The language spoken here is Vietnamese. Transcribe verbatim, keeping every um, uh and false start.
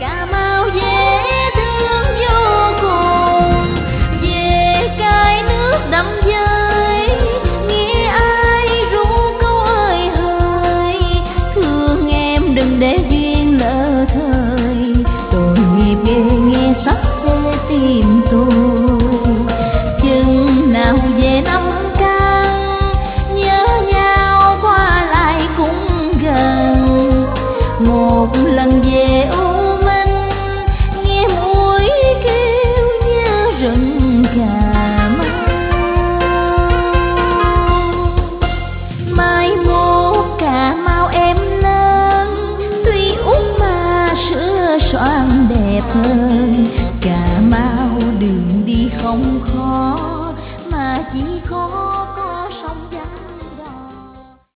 Cà Mau dễ thương vô cùng, về cái nước đắm dơi, nghe ai ru câu ơi hỡi, thương em đừng để duyên lỡ thời, tội nghiệp ghê nghe sắp xê tim tôi. Chừng nào về năm căn, nhớ nhau qua lại cũng gần, một lần về